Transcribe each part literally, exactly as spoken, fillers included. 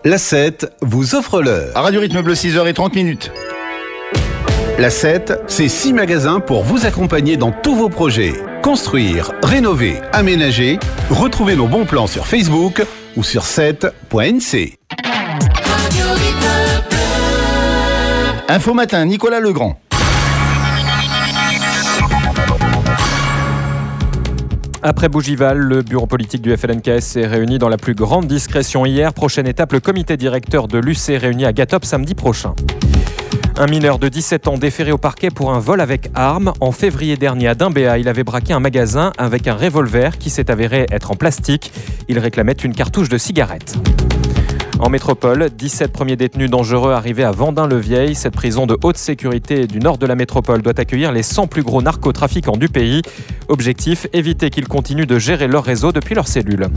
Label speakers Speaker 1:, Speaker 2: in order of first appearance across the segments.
Speaker 1: La sept vous offre l'heure.
Speaker 2: À Radio Rythme Bleu, six heures trente minutes.
Speaker 1: La sept, c'est six magasins pour vous accompagner dans tous vos projets. Construire, rénover, aménager. Retrouvez nos bons plans sur Facebook ou sur sept point n c.
Speaker 2: Info matin, Nicolas Legrand.
Speaker 3: Après Bougival, le bureau politique du F L N K S s'est réuni dans la plus grande discrétion hier. Prochaine étape, le comité directeur de l'U C réuni à Gatop samedi prochain. Un mineur de dix-sept ans déféré au parquet pour un vol avec arme. En février dernier à Dimbéa, il avait braqué un magasin avec un revolver qui s'est avéré être en plastique. Il réclamait une cartouche de cigarette. En métropole, dix-sept premiers détenus dangereux arrivés à Vendin-le-Vieil. Cette prison de haute sécurité du nord de la métropole doit accueillir les cent plus gros narcotrafiquants du pays. Objectif, éviter qu'ils continuent de gérer leur réseau depuis leur cellule.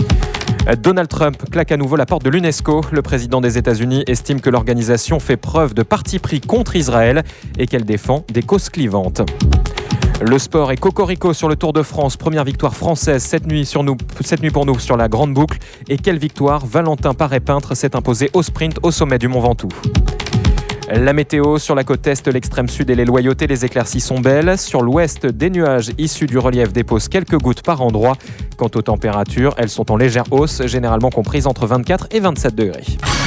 Speaker 3: Donald Trump claque à nouveau la porte de l'UNESCO. Le président des États-Unis estime que l'organisation fait preuve de parti pris contre Israël et qu'elle défend des causes clivantes. Le sport est cocorico sur le Tour de France. Première victoire française cette nuit, sur nous, cette nuit pour nous sur la Grande Boucle. Et quelle victoire! Valentin Paré-Peintre s'est imposé au sprint au sommet du Mont Ventoux. La météo, sur la côte est, l'extrême sud et les loyautés, les éclaircies sont belles. Sur l'ouest, des nuages issus du relief déposent quelques gouttes par endroit. Quant aux températures, elles sont en légère hausse, généralement comprises entre vingt-quatre et vingt-sept degrés.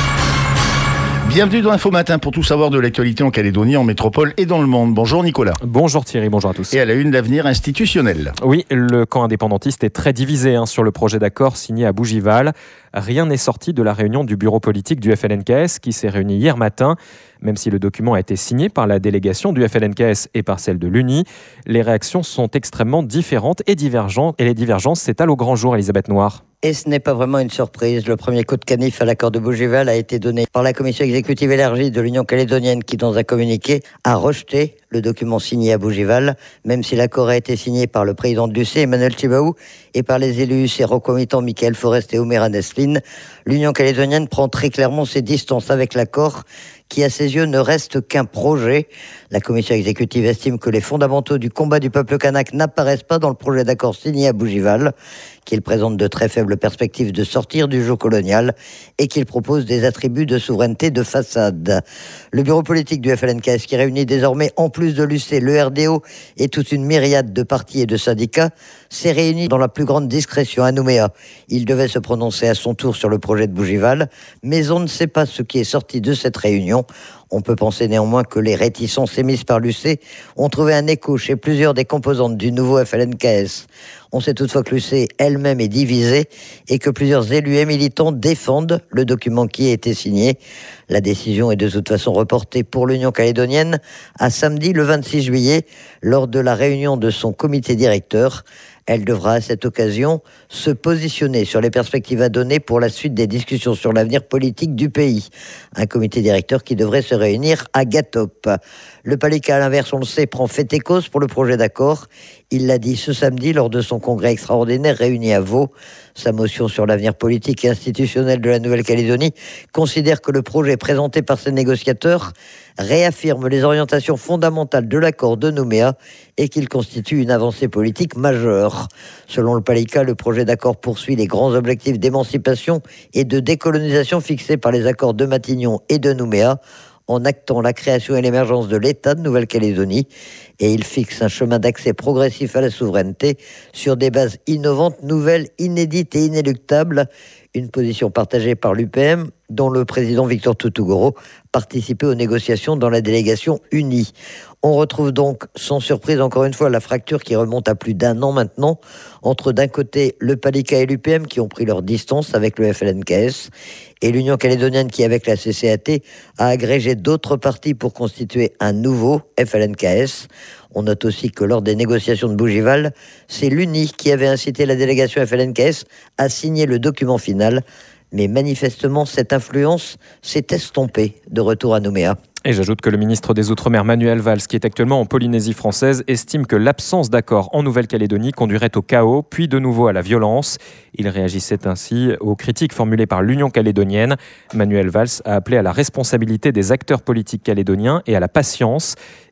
Speaker 2: Bienvenue dans Info Matin pour tout savoir de l'actualité en Calédonie, en métropole et dans le monde. Bonjour Nicolas.
Speaker 3: Bonjour Thierry, bonjour à tous.
Speaker 2: Et à la une, l'avenir institutionnel.
Speaker 3: Oui, le camp indépendantiste est très divisé hein, sur le projet d'accord signé à Bougival. Rien n'est sorti de la réunion du bureau politique du F L N K S qui s'est réuni hier matin. Même si le document a été signé par la délégation du F L N K S et par celle de l'U N I, les réactions sont extrêmement différentes et divergentes. Et les divergences s'étalent au grand jour, Elisabeth Noir.
Speaker 4: Et ce n'est pas vraiment une surprise. Le premier coup de canif à l'accord de Bougival a été donné par la commission exécutive élargie de l'Union calédonienne qui, dans un communiqué, a rejeté le document signé à Bougival, même si l'accord a été signé par le président de l'U C, Emmanuel Chibaou, et par les élus et recomitants Michael Forest et Oumera Neslin. L'Union calédonienne prend très clairement ses distances avec l'accord qui, à ses yeux, ne reste qu'un projet. La commission exécutive estime que les fondamentaux du combat du peuple kanak n'apparaissent pas dans le projet d'accord signé à Bougival, qu'il présente de très faibles perspectives de sortir du joug colonial et qu'il propose des attributs de souveraineté de façade. Le bureau politique du F L N K S, qui réunit désormais, en plus de l'U C, le R D O et toute une myriade de partis et de syndicats, s'est réuni dans la plus grande discrétion à Nouméa. Il devait se prononcer à son tour sur le projet de Bougival, mais on ne sait pas ce qui est sorti de cette réunion. On peut penser néanmoins que les réticences émises par l'U C ont trouvé un écho chez plusieurs des composantes du nouveau F L N K S. On sait toutefois que l'U C elle-même est divisée et que plusieurs élus et militants défendent le document qui a été signé. La décision est de toute façon reportée pour l'Union calédonienne à samedi le vingt-six juillet lors de la réunion de son comité directeur. Elle devra à cette occasion se positionner sur les perspectives à donner pour la suite des discussions sur l'avenir politique du pays. Un comité directeur qui devrait se réunir à Gatop. Le Palika, à l'inverse, on le sait, prend fait et cause pour le projet d'accord. Il l'a dit ce samedi lors de son congrès extraordinaire réuni à Vaud. Sa motion sur l'avenir politique et institutionnel de la Nouvelle-Calédonie considère que le projet présenté par ses négociateurs réaffirme les orientations fondamentales de l'accord de Nouméa et qu'il constitue une avancée politique majeure. Selon le Palika, le projet d'accord poursuit les grands objectifs d'émancipation et de décolonisation fixés par les accords de Matignon et de Nouméa, en actant la création et l'émergence de l'État de Nouvelle-Calédonie, et il fixe un chemin d'accès progressif à la souveraineté sur des bases innovantes, nouvelles, inédites et inéluctables, une position partagée par l'U P M, dont le président Victor Toutougouro participait aux négociations dans la délégation unie. On retrouve donc, sans surprise encore une fois, la fracture qui remonte à plus d'un an maintenant, entre d'un côté le Palika et l'U P M qui ont pris leur distance avec le F L N K S, et l'Union calédonienne qui, avec la C C A T, a agrégé d'autres partis pour constituer un nouveau F L N K S. On note aussi que lors des négociations de Bougival, c'est l'U N I qui avait incité la délégation F L N K S à signer le document final. Mais manifestement, cette influence s'est estompée de retour à Nouméa.
Speaker 3: Et j'ajoute que le ministre des Outre-mer, Manuel Valls, qui est actuellement en Polynésie française, estime que l'absence d'accord en Nouvelle-Calédonie conduirait au chaos, puis de nouveau à la violence. Il réagissait ainsi aux critiques formulées par l'Union calédonienne. Manuel Valls a appelé à la responsabilité des acteurs politiques calédoniens et à la patience.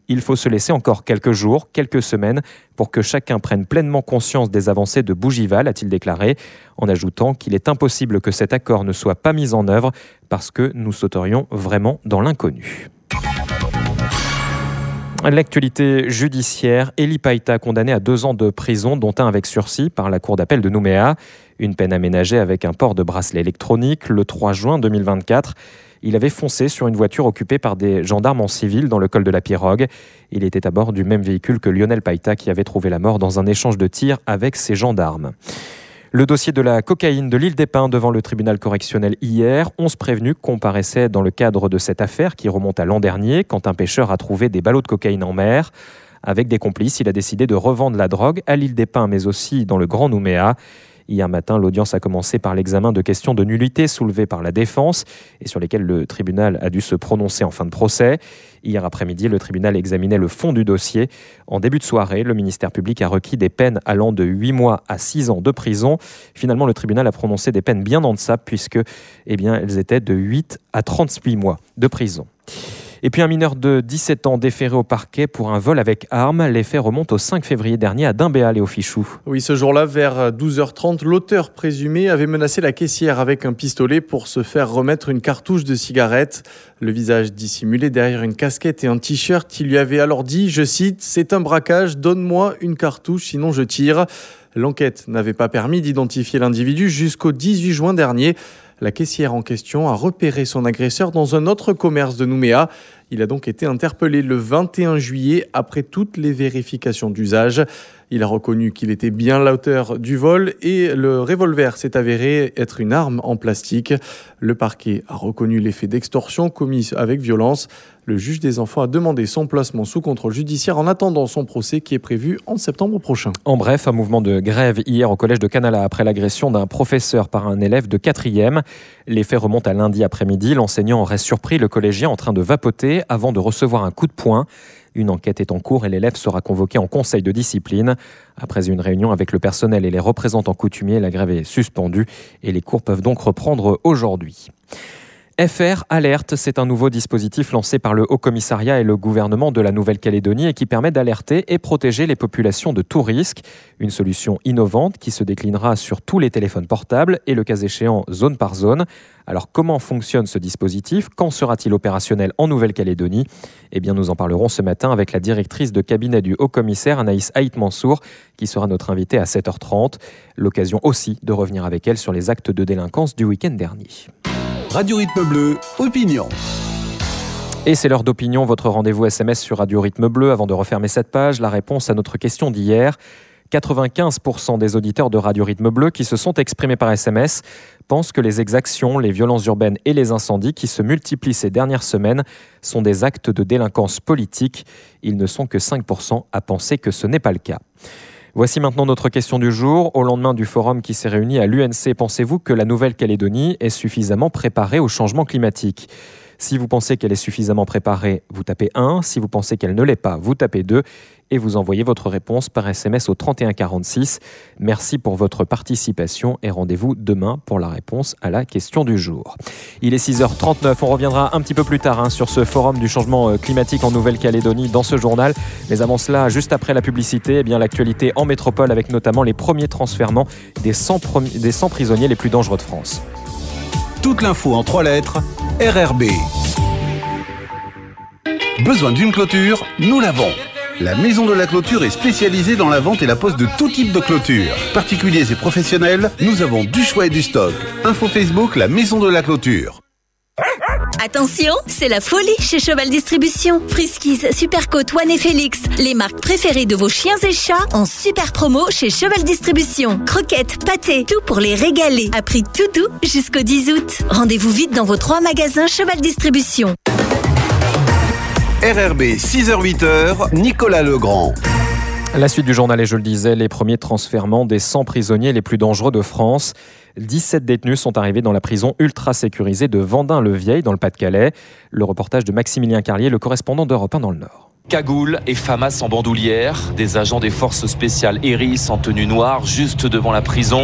Speaker 3: Il faut se laisser encore quelques jours, quelques semaines pour que chacun prenne pleinement conscience des avancées de Bougival, a-t-il déclaré, en ajoutant qu'il est impossible que cet accord ne soit pas mis en œuvre parce que nous sauterions vraiment dans l'inconnu. L'actualité judiciaire, Eli Païta condamné à deux ans de prison, dont un avec sursis par la cour d'appel de Nouméa. Une peine aménagée avec un port de bracelet électronique. Le trois juin deux mille vingt-quatre, il avait foncé sur une voiture occupée par des gendarmes en civil dans le col de la Pirogue. Il était à bord du même véhicule que Lionel Païta qui avait trouvé la mort dans un échange de tirs avec ses gendarmes. Le dossier de la cocaïne de l'île des Pins devant le tribunal correctionnel hier. onze prévenus comparaissaient dans le cadre de cette affaire qui remonte à l'an dernier quand un pêcheur a trouvé des ballots de cocaïne en mer. Avec des complices, il a décidé de revendre la drogue à l'île des Pins mais aussi dans le Grand Nouméa. Hier matin, l'audience a commencé par l'examen de questions de nullité soulevées par la défense et sur lesquelles le tribunal a dû se prononcer en fin de procès. Hier après-midi, le tribunal examinait le fond du dossier. En début de soirée, le ministère public a requis des peines allant de huit mois à six ans de prison. Finalement, le tribunal a prononcé des peines bien en deçà puisque, eh bien, elles étaient de huit à trente-huit mois de prison. Et puis un mineur de dix-sept ans déféré au parquet pour un vol avec arme. Les faits remontent au cinq février dernier à Dimbéa, Léo Fichou.
Speaker 5: Oui, ce jour-là, vers douze heures trente, l'auteur présumé avait menacé la caissière avec un pistolet pour se faire remettre une cartouche de cigarette. Le visage dissimulé derrière une casquette et un t-shirt, il lui avait alors dit, je cite, « C'est un braquage, donne-moi une cartouche, sinon je tire ». L'enquête n'avait pas permis d'identifier l'individu jusqu'au dix-huit juin dernier. La caissière en question a repéré son agresseur dans un autre commerce de Nouméa. Il a donc été interpellé le vingt et un juillet après toutes les vérifications d'usage. Il a reconnu qu'il était bien l'auteur du vol et le revolver s'est avéré être une arme en plastique. Le parquet a reconnu les faits d'extorsion commis avec violence. Le juge des enfants a demandé son placement sous contrôle judiciaire en attendant son procès qui est prévu en septembre prochain.
Speaker 3: En bref, un mouvement de grève hier au collège de Canala après l'agression d'un professeur par un élève de quatrième. Les faits remontent à lundi après-midi. L'enseignant aurait surpris le collégien en train de vapoter avant de recevoir un coup de poing. Une enquête est en cours et l'élève sera convoqué en conseil de discipline. Après une réunion avec le personnel et les représentants coutumiers, la grève est suspendue et les cours peuvent donc reprendre aujourd'hui. F R Alerte, c'est un nouveau dispositif lancé par le Haut-Commissariat et le gouvernement de la Nouvelle-Calédonie et qui permet d'alerter et protéger les populations de tout risque. Une solution innovante qui se déclinera sur tous les téléphones portables et le cas échéant zone par zone. Alors comment fonctionne ce dispositif ? Quand sera-t-il opérationnel en Nouvelle-Calédonie ? Eh bien nous en parlerons ce matin avec la directrice de cabinet du Haut-Commissaire, Anaïs Haït-Mansour, qui sera notre invitée à sept heures trente. L'occasion aussi de revenir avec elle sur les actes de délinquance du week-end dernier.
Speaker 1: Radio Rythme Bleu, opinion.
Speaker 3: Et c'est l'heure d'opinion, votre rendez-vous S M S sur Radio Rythme Bleu. Avant de refermer cette page, la réponse à notre question d'hier. quatre-vingt-quinze pour cent des auditeurs de Radio Rythme Bleu qui se sont exprimés par S M S pensent que les exactions, les violences urbaines et les incendies qui se multiplient ces dernières semaines sont des actes de délinquance politique. Ils ne sont que cinq pour cent à penser que ce n'est pas le cas. Voici maintenant notre question du jour. Au lendemain du forum qui s'est réuni à l'U N C, pensez-vous que la Nouvelle-Calédonie est suffisamment préparée au changement climatique ? Si vous pensez qu'elle est suffisamment préparée, vous tapez un. Si vous pensez qu'elle ne l'est pas, vous tapez deux. Et vous envoyez votre réponse par S M S au trente et un quarante-six. Merci pour votre participation et rendez-vous demain pour la réponse à la question du jour. Il est six heures trente-neuf, on reviendra un petit peu plus tard hein, sur ce forum du changement climatique en Nouvelle-Calédonie dans ce journal. Mais avant cela, juste après la publicité, eh bien, l'actualité en métropole avec notamment les premiers transfèrements des cent, premi- des cent prisonniers les plus dangereux de France.
Speaker 1: Toute l'info en trois lettres, R R B. Besoin d'une clôture ? Nous l'avons. La Maison de la Clôture est spécialisée dans la vente et la pose de tout type de clôture. Particuliers et professionnels, nous avons du choix et du stock. Info Facebook, la Maison de la Clôture.
Speaker 6: Attention, c'est la folie chez Cheval Distribution. Friskies, Supercoat, One et Félix, les marques préférées de vos chiens et chats en super promo chez Cheval Distribution. Croquettes, pâtés, tout pour les régaler. À prix tout doux jusqu'au dix août. Rendez-vous vite dans vos trois magasins Cheval Distribution.
Speaker 1: R R B, six heures huit heures, Nicolas Legrand.
Speaker 3: La suite du journal, et je le disais, les premiers transfèrements des cent prisonniers les plus dangereux de France. dix-sept détenus sont arrivés dans la prison ultra sécurisée de Vendin-le-Vieil dans le Pas-de-Calais. Le reportage de Maximilien Carlier, le correspondant d'Europe un dans le Nord.
Speaker 7: Cagoule et FAMAS en bandoulière, des agents des forces spéciales hérissent en tenue noire juste devant la prison.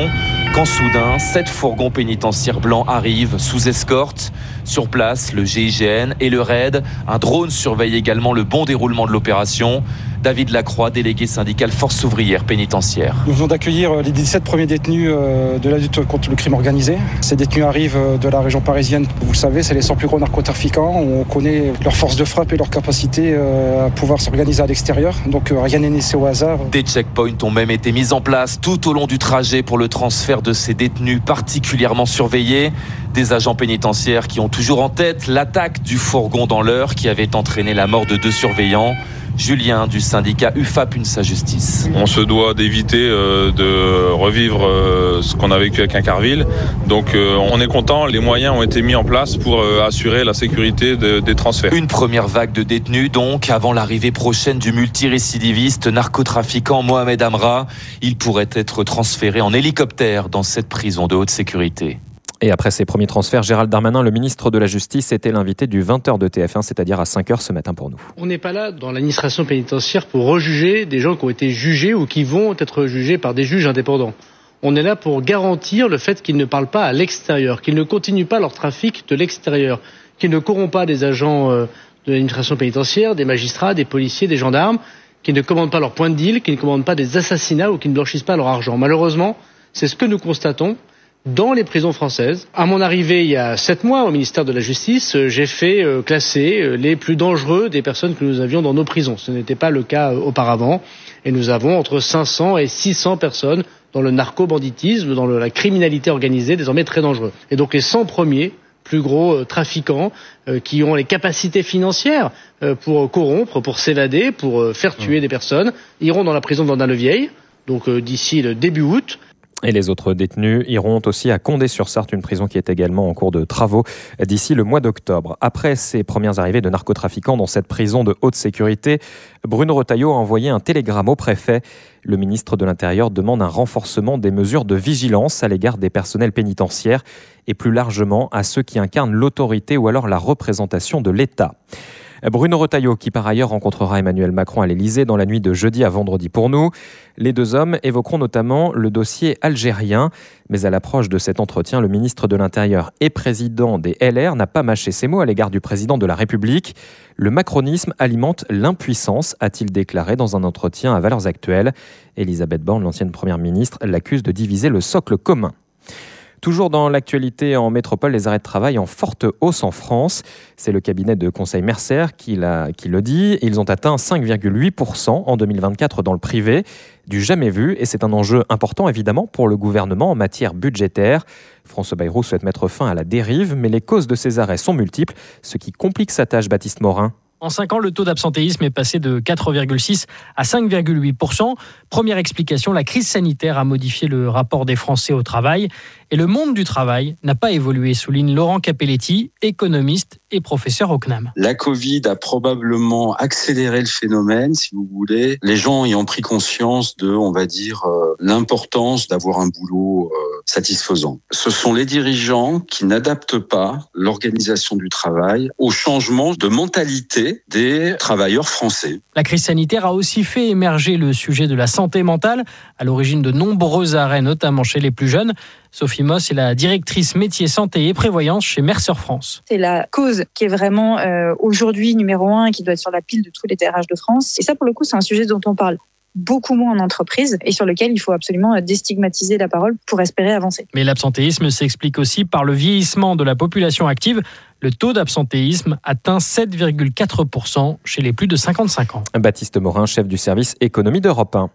Speaker 7: Quand soudain, sept fourgons pénitentiaires blancs arrivent sous escorte. Sur place, le G I G N et le R A I D. Un drone surveille également le bon déroulement de l'opération. David Lacroix, délégué syndical Force ouvrière pénitentiaire.
Speaker 8: Nous venons d'accueillir les dix-sept premiers détenus de la lutte contre le crime organisé. Ces détenus arrivent de la région parisienne. Vous le savez, c'est les cent plus gros narcotrafiquants. On connaît leur force de frappe et leur capacité à pouvoir s'organiser à l'extérieur. Donc rien n'est laissé au hasard.
Speaker 7: Des checkpoints ont même été mis en place tout au long du trajet pour le transfert de ces détenus particulièrement surveillés. Des agents pénitentiaires qui ont toujours en tête l'attaque du fourgon dans l'Eure qui avait entraîné la mort de deux surveillants. Julien du syndicat U F A P Unsa Justice.
Speaker 9: On se doit d'éviter euh, de revivre euh, ce qu'on a vécu avec Incarville. Donc euh, on est content, les moyens ont été mis en place pour euh, assurer la sécurité de, des transferts.
Speaker 7: Une première vague de détenus donc avant l'arrivée prochaine du multirécidiviste narcotrafiquant Mohamed Amra. Il pourrait être transféré en hélicoptère dans cette prison de haute sécurité.
Speaker 3: Et après ces premiers transferts, Gérald Darmanin, le ministre de la Justice, était l'invité du vingt heures de T F un, c'est-à-dire à cinq heures ce matin pour nous.
Speaker 10: On n'est pas là dans l'administration pénitentiaire pour rejuger des gens qui ont été jugés ou qui vont être jugés par des juges indépendants. On est là pour garantir le fait qu'ils ne parlent pas à l'extérieur, qu'ils ne continuent pas leur trafic de l'extérieur, qu'ils ne corrompent pas des agents de l'administration pénitentiaire, des magistrats, des policiers, des gendarmes, qu'ils ne commandent pas leur point de deal, qu'ils ne commandent pas des assassinats ou qu'ils ne blanchissent pas leur argent. Malheureusement, c'est ce que nous constatons dans les prisons françaises. À mon arrivée il y a sept mois au ministère de la Justice, j'ai fait euh, classer euh, les plus dangereux des personnes que nous avions dans nos prisons. Ce n'était pas le cas euh, auparavant. Et nous avons entre cinq cents et six cents personnes dans le narco-banditisme, dans le, la criminalité organisée, désormais très dangereux. Et donc les cent premiers plus gros euh, trafiquants euh, qui ont les capacités financières euh, pour corrompre, pour s'évader, pour euh, faire tuer mmh. des personnes, iront dans la prison d'Andin-le-Vieil, donc euh, d'ici le début août.
Speaker 3: Et les autres détenus iront aussi à Condé-sur-Sarthe, une prison qui est également en cours de travaux d'ici le mois d'octobre. Après ces premières arrivées de narcotrafiquants dans cette prison de haute sécurité, Bruno Retailleau a envoyé un télégramme au préfet. Le ministre de l'Intérieur demande un renforcement des mesures de vigilance à l'égard des personnels pénitentiaires et plus largement à ceux qui incarnent l'autorité ou alors la représentation de l'État. Bruno Retailleau, qui par ailleurs rencontrera Emmanuel Macron à l'Élysée dans la nuit de jeudi à vendredi pour nous. Les deux hommes évoqueront notamment le dossier algérien. Mais à l'approche de cet entretien, le ministre de l'Intérieur et président des L R n'a pas mâché ses mots à l'égard du président de la République. Le macronisme alimente l'impuissance, a-t-il déclaré dans un entretien à Valeurs Actuelles. Elisabeth Borne, l'ancienne première ministre, l'accuse de diviser le socle commun. Toujours dans l'actualité en métropole, les arrêts de travail en forte hausse en France. C'est le cabinet de conseil Mercer qui, l'a, qui le dit. Ils ont atteint cinq virgule huit pour cent en deux mille vingt-quatre dans le privé, du jamais vu. Et c'est un enjeu important évidemment pour le gouvernement en matière budgétaire. François Bayrou souhaite mettre fin à la dérive, mais les causes de ces arrêts sont multiples, ce qui complique sa tâche, Baptiste Morin.
Speaker 11: En cinq ans, le taux d'absentéisme est passé de quatre virgule six à cinq virgule huit pour cent. Première explication, la crise sanitaire a modifié le rapport des Français au travail. Et le monde du travail n'a pas évolué, souligne Laurent Capelletti, économiste et professeur au C N A M.
Speaker 12: La Covid a probablement accéléré le phénomène, si vous voulez. Les gens y ont pris conscience de, on va dire, euh, l'importance d'avoir un boulot euh, satisfaisant. Ce sont les dirigeants qui n'adaptent pas l'organisation du travail au changement de mentalité des travailleurs français.
Speaker 11: La crise sanitaire a aussi fait émerger le sujet de la santé mentale, à l'origine de nombreux arrêts, notamment chez les plus jeunes. Sophie Moss est la directrice métier santé et prévoyance chez Mercer France.
Speaker 13: C'est la cause qui est vraiment euh, aujourd'hui numéro un et qui doit être sur la pile de tous les D R H de France. Et ça, pour le coup, c'est un sujet dont on parle beaucoup moins en entreprise et sur lequel il faut absolument déstigmatiser la parole pour espérer avancer.
Speaker 11: Mais l'absentéisme s'explique aussi par le vieillissement de la population active. Le taux d'absentéisme atteint sept virgule quatre pour cent chez les plus de cinquante-cinq ans.
Speaker 3: Baptiste Morin, chef du service économie d'Europe un.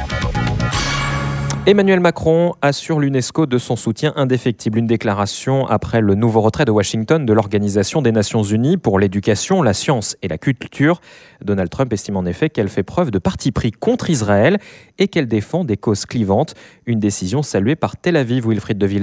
Speaker 3: Emmanuel Macron assure l'UNESCO de son soutien indéfectible. Une déclaration après le nouveau retrait de Washington de l'Organisation des Nations Unies pour l'éducation, la science et la culture. Donald Trump estime en effet qu'elle fait preuve de parti pris contre Israël et qu'elle défend des causes clivantes. Une décision saluée par Tel Aviv, Wilfried de Villers.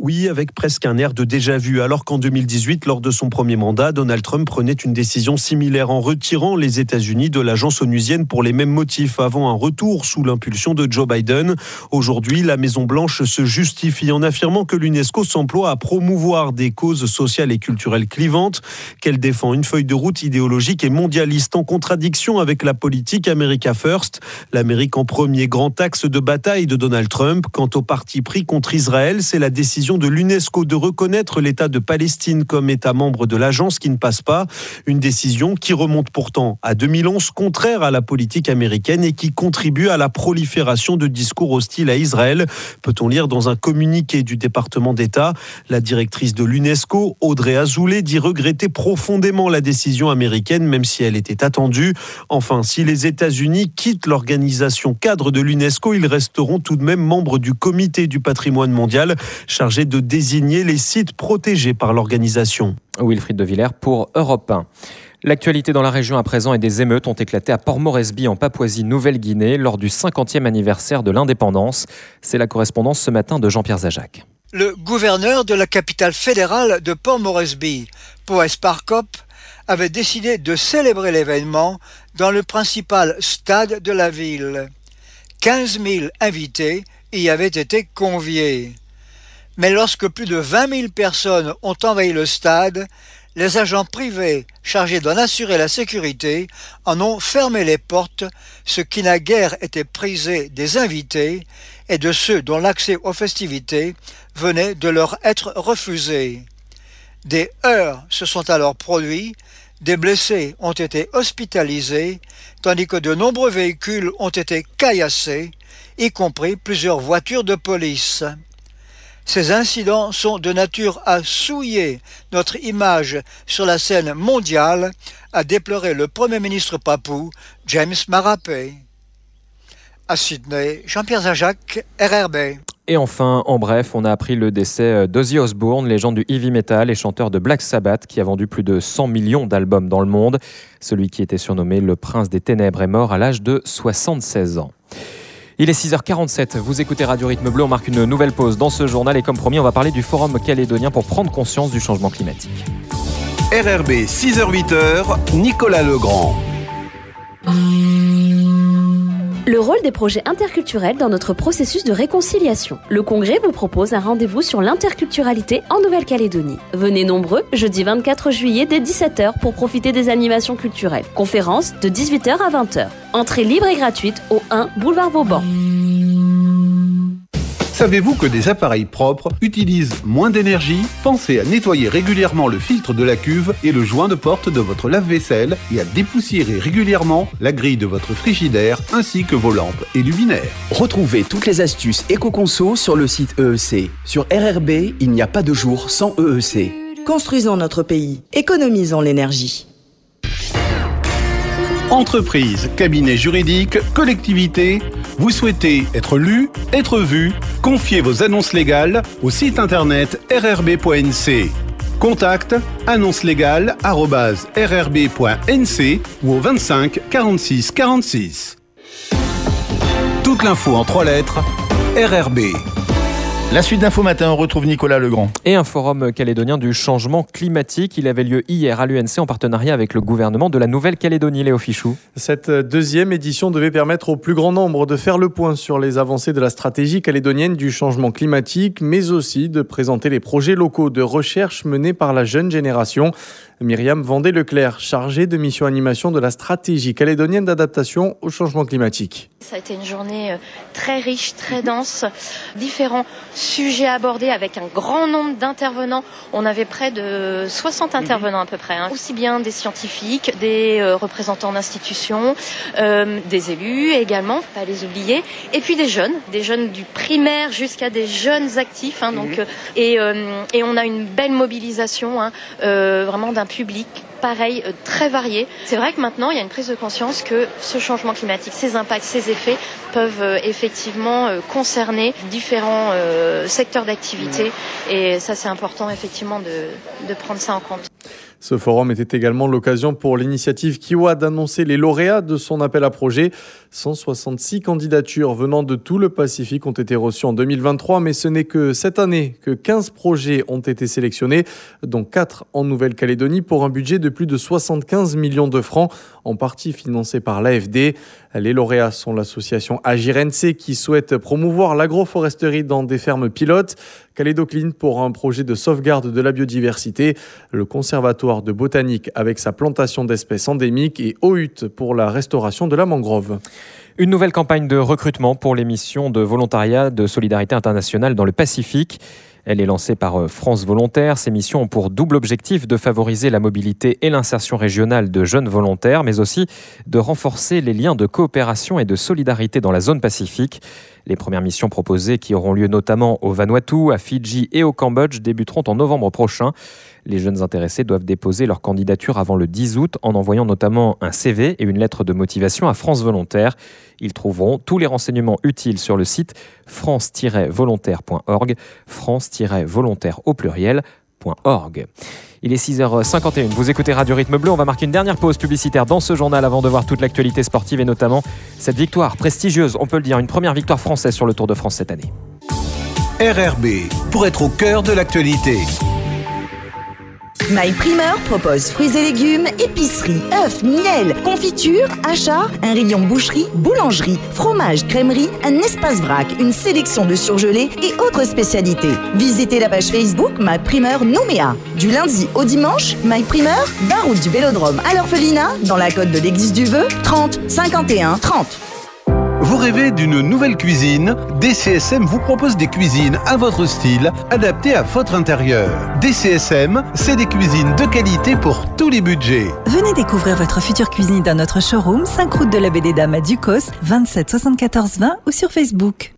Speaker 14: Oui, avec presque un air de déjà-vu, alors qu'en deux mille dix-huit, lors de son premier mandat, Donald Trump prenait une décision similaire en retirant les États-Unis de l'agence onusienne pour les mêmes motifs, avant un retour sous l'impulsion de Joe Biden. Aujourd'hui, la Maison-Blanche se justifie en affirmant que l'UNESCO s'emploie à promouvoir des causes sociales et culturelles clivantes, qu'elle défend une feuille de route idéologique et mondialiste en contradiction avec la politique America First, l'Amérique en premier grand axe de bataille de Donald Trump. Quant au parti pris contre Israël, c'est la décision de l'UNESCO de reconnaître l'État de Palestine comme État membre de l'agence qui ne passe pas. Une décision qui remonte pourtant à deux mille onze, contraire à la politique américaine et qui contribue à la prolifération de discours hostiles à Israël. Peut-on lire dans un communiqué du département d'État. La directrice de l'UNESCO, Audrey Azoulay, dit regretter profondément la décision américaine, même si elle était attendue. Enfin, si les États-Unis quittent l'organisation cadre de l'UNESCO, ils resteront tout de même membres du comité du patrimoine mondial, chargé de désigner les sites protégés par l'organisation.
Speaker 3: Wilfried de Villers pour Europe un. L'actualité dans la région à présent et des émeutes ont éclaté à Port Moresby en Papouasie-Nouvelle-Guinée lors du cinquantième anniversaire de l'indépendance. C'est la correspondance ce matin de Jean-Pierre Zajac.
Speaker 15: Le gouverneur de la capitale fédérale de Port Moresby, Powes Parkop, avait décidé de célébrer l'événement dans le principal stade de la ville. quinze mille invités y avaient été conviés. Mais lorsque plus de vingt mille personnes ont envahi le stade, les agents privés chargés d'en assurer la sécurité en ont fermé les portes, ce qui n'a guère été prisé des invités et de ceux dont l'accès aux festivités venait de leur être refusé. Des heurts se sont alors produits, des blessés ont été hospitalisés, tandis que de nombreux véhicules ont été caillassés, y compris plusieurs voitures de police. Ces incidents sont de nature à souiller notre image sur la scène mondiale, a déploré le Premier ministre papou, James Marape. À Sydney, Jean-Pierre Zajac, R R B.
Speaker 3: Et enfin, en bref, on a appris le décès d'Ozzy Osbourne, légende du heavy metal et chanteur de Black Sabbath, qui a vendu plus de cent millions d'albums dans le monde. Celui qui était surnommé le Prince des Ténèbres est mort à l'âge de soixante-seize ans. Il est six heures quarante-sept, vous écoutez Radio Rythme Bleu, on marque une nouvelle pause dans ce journal et comme promis, on va parler du Forum calédonien pour prendre conscience du changement climatique.
Speaker 1: R R B, six heures huit, Nicolas Legrand.
Speaker 16: Le rôle des projets interculturels dans notre processus de réconciliation. Le Congrès vous propose un rendez-vous sur l'interculturalité en Nouvelle-Calédonie. Venez nombreux, jeudi vingt-quatre juillet dès dix-sept heures pour profiter des animations culturelles. Conférence de dix-huit heures à vingt heures. Entrée libre et gratuite au un boulevard Vauban.
Speaker 1: Savez-vous que des appareils propres utilisent moins d'énergie ? Pensez à nettoyer régulièrement le filtre de la cuve et le joint de porte de votre lave-vaisselle et à dépoussiérer régulièrement la grille de votre frigidaire ainsi que vos lampes et luminaires.
Speaker 17: Retrouvez toutes les astuces éco-conso sur le site E E C. Sur R R B, il n'y a pas de jour sans E E C.
Speaker 18: Construisons notre pays. Économisons l'énergie.
Speaker 1: Entreprises, cabinets juridiques, collectivités, vous souhaitez être lu, être vu? Confiez vos annonces légales au site internet r r b point n c. Contact annonce légale arobase r r b point n c ou au vingt-cinq quarante-six quarante-six. Toute l'info en trois lettres, R R B.
Speaker 2: La suite d'Info Matin, on retrouve Nicolas Legrand.
Speaker 3: Et un forum calédonien du changement climatique. Il avait lieu hier à l'U N C en partenariat avec le gouvernement de la Nouvelle-Calédonie, Léo Fichou.
Speaker 5: Cette deuxième édition devait permettre au plus grand nombre de faire le point sur les avancées de la stratégie calédonienne du changement climatique, mais aussi de présenter les projets locaux de recherche menés par la jeune génération. Myriam Vendée-Leclerc, chargée de mission animation de la stratégie calédonienne d'adaptation au changement climatique.
Speaker 19: Ça a été une journée très riche, très dense, différents sujets abordés avec un grand nombre d'intervenants. On avait près de soixante intervenants à peu près, hein. Aussi bien des scientifiques, des euh, représentants d'institutions, euh, des élus également, faut pas les oublier, et puis des jeunes, des jeunes du primaire jusqu'à des jeunes actifs, hein, donc, euh, et, euh, et on a une belle mobilisation, hein, euh, vraiment d'un public pareil, euh, très varié. C'est vrai que maintenant, il y a une prise de conscience que ce changement climatique, ses impacts, ses effets peuvent euh, effectivement euh, concerner différents euh, secteurs d'activité. Et ça, c'est important effectivement de, de prendre ça en compte.
Speaker 5: Ce forum était également l'occasion pour l'initiative Kiwa d'annoncer les lauréats de son appel à projet. cent soixante-six candidatures venant de tout le Pacifique ont été reçues en deux mille vingt-trois, mais ce n'est que cette année que quinze projets ont été sélectionnés, dont quatre en Nouvelle-Calédonie pour un budget de plus de soixante-quinze millions de francs, en partie financé par l'A F D. Les lauréats sont l'association Agirense qui souhaite promouvoir l'agroforesterie dans des fermes pilotes, Calédocline pour un projet de sauvegarde de la biodiversité, le Conservatoire de botanique avec sa plantation d'espèces endémiques et O U T pour la restauration de la mangrove.
Speaker 3: Une nouvelle campagne de recrutement pour les missions de volontariat de solidarité internationale dans le Pacifique. Elle est lancée par France Volontaires. Ces missions ont pour double objectif de favoriser la mobilité et l'insertion régionale de jeunes volontaires, mais aussi de renforcer les liens de coopération et de solidarité dans la zone Pacifique. Les premières missions proposées, qui auront lieu notamment au Vanuatu, à Fidji et au Cambodge, débuteront en novembre prochain. Les jeunes intéressés doivent déposer leur candidature avant le dix août en envoyant notamment un C V et une lettre de motivation à France Volontaires. Ils trouveront tous les renseignements utiles sur le site france tiret volontaire point org, france tiret volontaire au pluriel point org. Il est six heures cinquante et une, vous écoutez Radio Rythme Bleu, on va marquer une dernière pause publicitaire dans ce journal avant de voir toute l'actualité sportive et notamment cette victoire prestigieuse, on peut le dire, une première victoire française sur le Tour de France cette année.
Speaker 1: R R B, pour être au cœur de l'actualité.
Speaker 18: My Primeur propose fruits et légumes, épicerie, œufs, miel, confiture, achats, un rayon boucherie, boulangerie, fromage, crèmerie, un espace vrac, une sélection de surgelés et autres spécialités. Visitez la page Facebook My Primeur Nouméa. Du lundi au dimanche, My Primeur, vingt route du Vélodrome à l'Orphelinat, dans la côte de l'Église du Vœu, trente cinquante et un trente.
Speaker 1: Vous rêvez d'une nouvelle cuisine? D C S M vous propose des cuisines à votre style, adaptées à votre intérieur. D C S M, c'est des cuisines de qualité pour tous les budgets.
Speaker 20: Venez découvrir votre future cuisine dans notre showroom, cinq route de la Baie des Dames à Ducos, vingt-sept soixante-quatorze vingt ou sur Facebook.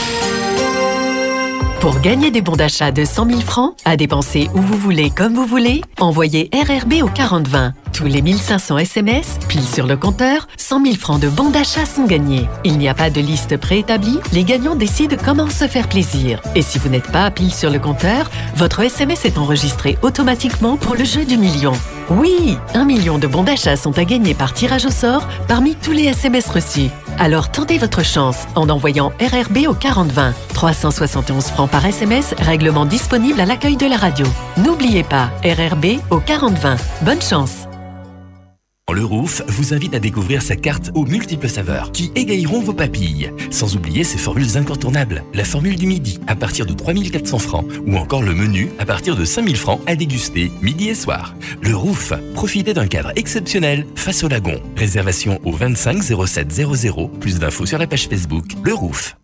Speaker 21: Pour gagner des bons d'achat de cent mille francs, à dépenser où vous voulez, comme vous voulez, envoyez R R B au quarante vingt. Tous les mille cinq cents S M S, pile sur le compteur, cent mille francs de bons d'achat sont gagnés. Il n'y a pas de liste préétablie, les gagnants décident comment se faire plaisir. Et si vous n'êtes pas pile sur le compteur, votre S M S est enregistré automatiquement pour le jeu du million. Oui, un million de bons d'achat sont à gagner par tirage au sort parmi tous les S M S reçus. Alors tentez votre chance en envoyant R R B au quarante vingt. trois cent soixante et onze francs par S M S, règlement disponible à l'accueil de la radio. N'oubliez pas, R R B au quarante vingt. Bonne chance.
Speaker 22: Le Rouf vous invite à découvrir sa carte aux multiples saveurs qui égayeront vos papilles. Sans oublier ses formules incontournables. La formule du midi à partir de trois mille quatre cents francs ou encore le menu à partir de cinq mille francs à déguster midi et soir. Le Rouf, profitez d'un cadre exceptionnel face au lagon. Réservation au vingt-cinq zéro sept zéro zéro. Plus d'infos sur la page Facebook Le Rouf.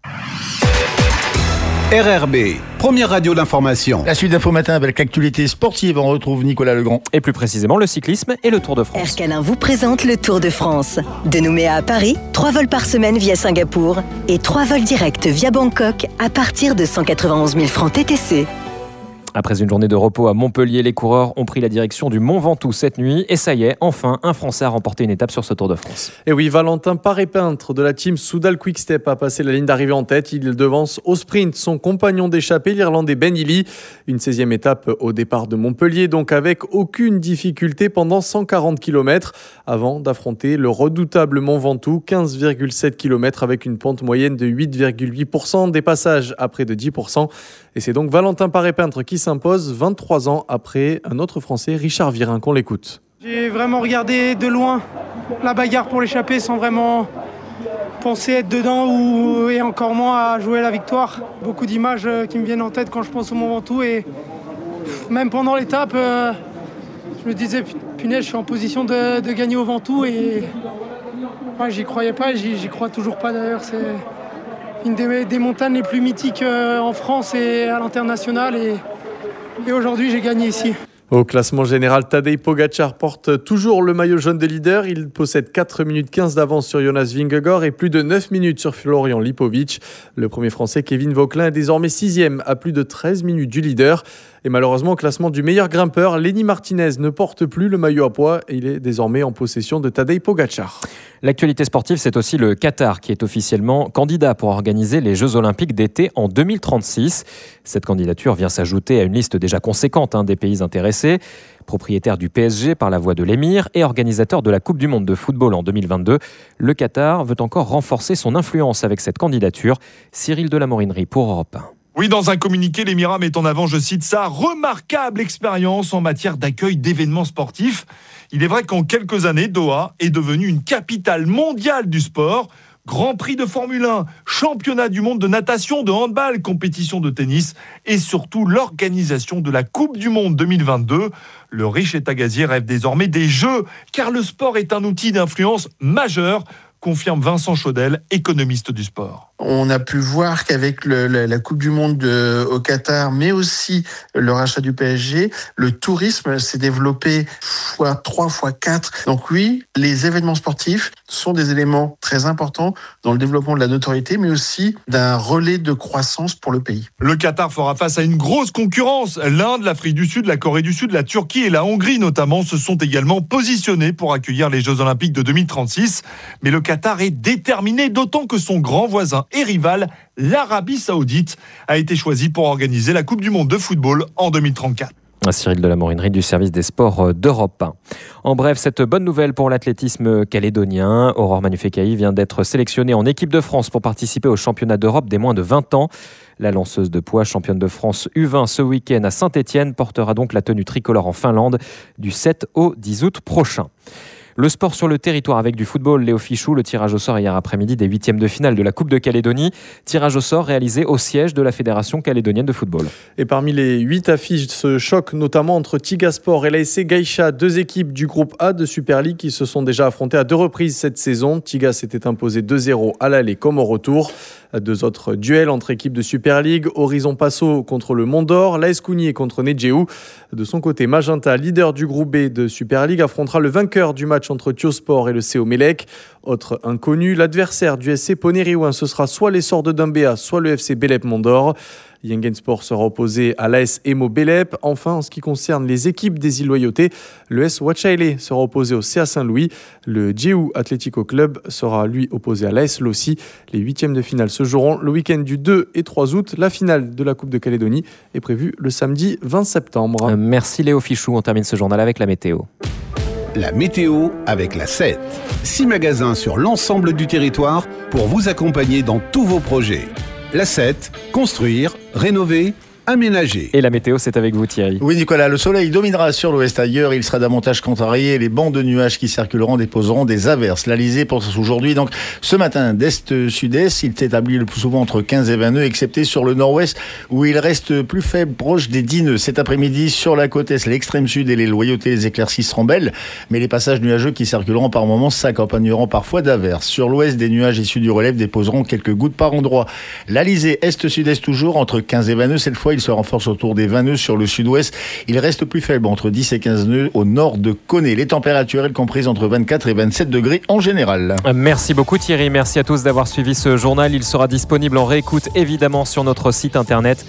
Speaker 1: R R B, première radio d'information.
Speaker 2: La suite d'Info Matin avec l'actualité sportive, on retrouve Nicolas Legrand.
Speaker 3: Et plus précisément le cyclisme et le Tour de France.
Speaker 23: Air Calin vous présente le Tour de France. De Nouméa à Paris, trois vols par semaine via Singapour et trois vols directs via Bangkok à partir de cent quatre-vingt-onze mille francs T T C.
Speaker 3: Après une journée de repos à Montpellier, les coureurs ont pris la direction du Mont Ventoux cette nuit. Et ça y est, enfin, un Français a remporté une étape sur ce Tour de France.
Speaker 5: Et oui, Valentin Paré-Peintre de la team Soudal Quick-Step a passé la ligne d'arrivée en tête. Il devance au sprint son compagnon d'échappée, l'Irlandais Ben Healy. Une seizième étape au départ de Montpellier, donc avec aucune difficulté pendant cent quarante kilomètres avant d'affronter le redoutable Mont Ventoux, quinze virgule sept kilomètres avec une pente moyenne de huit virgule huit pour cent, des passages à près de dix pour cent. Et c'est donc Valentin Paré-Peintre qui s'impose vingt-trois ans après un autre Français, Richard Virin, qu'on l'écoute.
Speaker 24: J'ai vraiment regardé de loin la bagarre pour l'échapper sans vraiment penser être dedans ou, et encore moins à jouer la victoire. Beaucoup d'images qui me viennent en tête quand je pense au Mont Ventoux et même pendant l'étape, euh, je me disais punaise, je suis en position de, de gagner au Ventoux et ouais, j'y croyais pas et j'y, j'y crois toujours pas d'ailleurs. C'est une des, des montagnes les plus mythiques euh, en France et à l'international et, et aujourd'hui j'ai gagné ici.
Speaker 5: Au classement général, Tadej Pogačar porte toujours le maillot jaune de leader. Il possède quatre minutes quinze d'avance sur Jonas Vingegaard et plus de neuf minutes sur Florian Lipovic. Le premier français, Kevin Vauquelin, est désormais sixième à plus de treize minutes du leader. Et malheureusement, au classement du meilleur grimpeur, Lenny Martinez ne porte plus le maillot à pois. Il est désormais en possession de Tadej Pogačar.
Speaker 3: L'actualité sportive, c'est aussi le Qatar qui est officiellement candidat pour organiser les Jeux Olympiques d'été en deux mille trente-six. Cette candidature vient s'ajouter à une liste déjà conséquente hein, des pays intéressés. Propriétaire du P S G par la voix de l'émir et organisateur de la Coupe du Monde de football en deux mille vingt-deux, le Qatar veut encore renforcer son influence avec cette candidature. Cyril de la Morinerie pour Europe un.
Speaker 4: Oui, dans un communiqué, l'Émirat met en avant, je cite, sa remarquable expérience en matière d'accueil d'événements sportifs. Il est vrai qu'en quelques années, Doha est devenue une capitale mondiale du sport. Grand Prix de Formule un, championnat du monde de natation, de handball, compétition de tennis et surtout l'organisation de la Coupe du Monde deux mille vingt-deux. Le riche État gazier rêve désormais des Jeux, car le sport est un outil d'influence majeur, confirme Vincent Chaudel, économiste du sport.
Speaker 6: On a pu voir qu'avec le, la, la Coupe du Monde de, au Qatar, mais aussi le rachat du P S G, le tourisme s'est développé fois trois, fois quatre. Donc oui, les événements sportifs sont des éléments très importants dans le développement de la notoriété, mais aussi d'un relais de croissance pour le pays.
Speaker 4: Le Qatar fera face à une grosse concurrence. L'Inde, l'Afrique du Sud, la Corée du Sud, la Turquie et la Hongrie notamment se sont également positionnés pour accueillir les Jeux Olympiques de deux mille trente-six. Mais le Qatar est déterminé, d'autant que son grand voisin et rival, l'Arabie Saoudite, a été choisi pour organiser la Coupe du Monde de football en deux mille trente-quatre.
Speaker 3: Cyril de la Morinerie du service des sports d'Europe un. En bref, cette bonne nouvelle pour l'athlétisme calédonien. Aurore Manufekhaï vient d'être sélectionnée en équipe de France pour participer au championnat d'Europe des moins de vingt ans. La lanceuse de poids, championne de France U vingt ce week-end à Saint-Étienne, portera donc la tenue tricolore en Finlande du sept au dix août prochain. Le sport sur le territoire avec du football, Léo Fichou, le tirage au sort hier après-midi des huitièmes de finale de la Coupe de Calédonie. Tirage au sort réalisé au siège de la Fédération calédonienne de football.
Speaker 5: Et parmi les huit affiches, ce choc notamment entre Tigasport et l'A S C Gaïcha, deux équipes du groupe A de Super League qui se sont déjà affrontées à deux reprises cette saison. Tiga s'était imposé deux zéro à l'aller comme au retour. Deux autres duels entre équipes de Super League, Horizon Passo contre le Mont d'Or, l'A S Kounié contre Nedjéou. De son côté, Magenta, leader du groupe B de Super League, affrontera le vainqueur du match entre Thiosport et le C O Mélec. Autre inconnu, l'adversaire du S C Poneriouin, ce sera soit l'Essor de Dumbéa, soit le F C Bélep Mont d'Or. Yengensport sera opposé à l'A S Emo Bélep. Enfin, en ce qui concerne les équipes des îles Loyauté, le S Wachaile sera opposé au C A Saint-Louis. Le Djéou Atlético Club sera lui opposé à l'A S Lossi. Les huitièmes de finale se joueront le week-end du deux et trois août. La finale de la Coupe de Calédonie est prévue le samedi vingt septembre.
Speaker 3: Euh, merci Léo Fichou. On termine ce journal avec la météo.
Speaker 1: La météo avec la sept. Six magasins sur l'ensemble du territoire pour vous accompagner dans tous vos projets. La sept, construire, rénover, aménager.
Speaker 3: Et la météo, c'est avec vous Thierry.
Speaker 2: Oui Nicolas, le soleil dominera sur l'ouest ailleurs, il sera davantage contrarié, les bancs de nuages qui circuleront déposeront des averses. L'Alizé pour aujourd'hui, donc ce matin d'est-sud-est, il s'établit le plus souvent entre quinze et vingt nœuds, excepté sur le nord-ouest où il reste plus faible, proche des dix nœuds. Cet après-midi, sur la côte est, l'extrême sud et les Loyautés, les éclaircies seront belles, mais les passages nuageux qui circuleront par moments s'accompagneront parfois d'averses. Sur l'ouest, des nuages issus du relève déposeront quelques gouttes par endroit. L'Alizé est-sud-est toujours, entre quinze et vingt nœuds, cette fois il se renforce autour des vingt nœuds sur le sud-ouest. Il reste plus faible entre dix et quinze nœuds au nord de Koné. Les températures, elles comprises entre vingt-quatre et vingt-sept degrés en général.
Speaker 3: Merci beaucoup Thierry. Merci à tous d'avoir suivi ce journal. Il sera disponible en réécoute évidemment sur notre site internet.